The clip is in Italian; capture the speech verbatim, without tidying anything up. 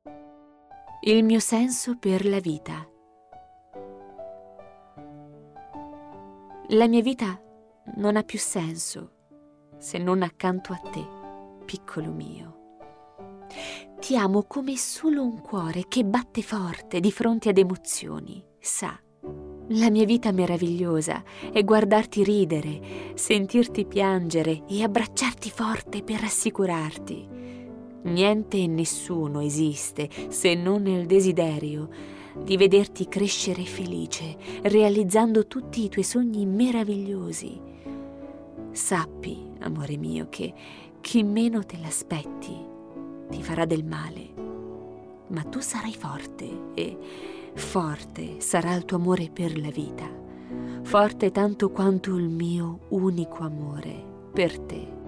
Il mio senso per la vita. La mia vita non ha più senso se non accanto a te, piccolo mio. Ti amo come solo un cuore che batte forte di fronte ad emozioni sa. La mia vita meravigliosa è guardarti ridere, sentirti piangere e abbracciarti forte per rassicurarti. Niente e nessuno esiste se non nel desiderio di vederti crescere felice, realizzando tutti i tuoi sogni meravigliosi. Sappi, amore mio, che chi meno te l'aspetti ti farà del male, ma tu sarai forte e forte sarà il tuo amore per la vita, forte tanto quanto il mio unico amore per te.